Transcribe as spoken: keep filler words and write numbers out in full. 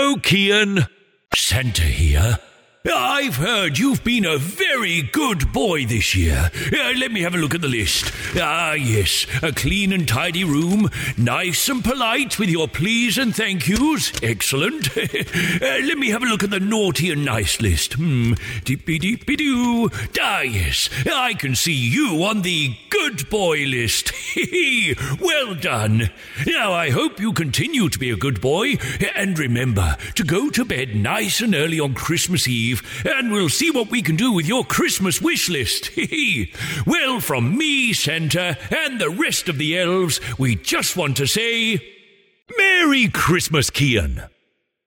Hello, Kian. Santa here. I've heard you've been a very good boy this year. Uh, let me have a look at the list. Ah, yes, a clean and tidy room, nice and polite with your please and thank yous. Excellent. uh, let me have a look at the naughty and nice list. Hmm, deep-be-deep-be-doo. Ah, yes, I can see you on the good boy list. Well done. Now, I hope you continue to be a good boy, and remember to go to bed nice and early on Christmas Eve, and we'll see what we can do with your Christmas wish list. Well, from me, Santa, and the rest of the elves, we just want to say, Merry Christmas, Kian.